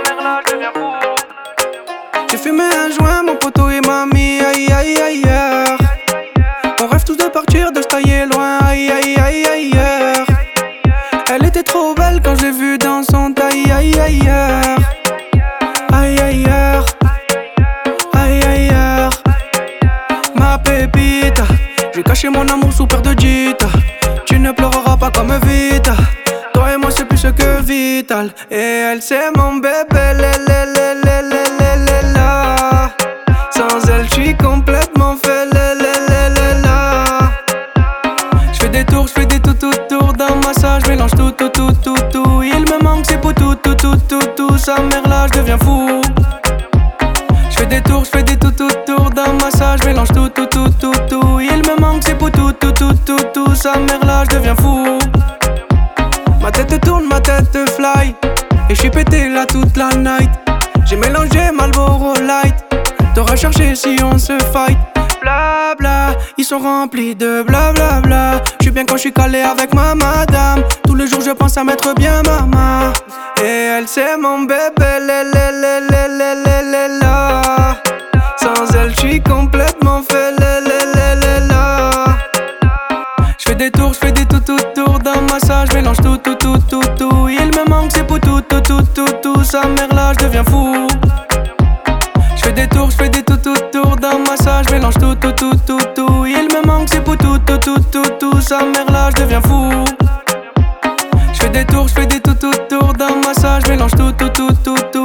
mère là, je deviens fou. J'ai fumé un joint, mon poteau et m'a mis aïe aïe ailleurs. On rêve tous de partir, de se tailler loin, aïe aïe aïe ailleurs. Elle était trop belle quand je l'ai vue dans son taille aïe ailleurs. Aïe ailleurs, aïe ailleurs. Ma pépite, j'ai caché mon amour sous paire de Gita. Tu ne pleureras pas comme Vita. Toi et moi c'est plus que vital. Et elle c'est mon bébé, la. Sans elle j'suis complètement fait, la. J'fais des tours, j'fais des tout dans ma salle, j'mélange tout. Il me manque c'est pour tout. Sa mère là j'deviens fou. J'fais des tours, j'fais des tout dans ma salle, j'mélange tout. Il me manque c'est pour tout. Sa mère là j'deviens fou. Ma tête tourne, ma tête fly. Et j'suis pété là toute la night. J'ai mélangé Marlboro Light. T'auras cherché si on se fight. Blabla, ils sont remplis de blablabla. J'suis bien quand j'suis calé avec ma madame. Tous les jours je pense à mettre bien maman. Et elle c'est mon bébé, la. Sans elle j'suis complètement fait, la. J'fais des tours, j'fais des tout dans ma salle, j'mélange tout. Il me manque c'est pour tout. Sa mère là j'deviens fou. J'fais des tours, j'fais des tout dans ma salle, j'mélange tout. Il me manque c'est pour tout. Sa mère là j'deviens fou. J'fais des tours, j'fais des tout dans ma salle, j'mélange tout.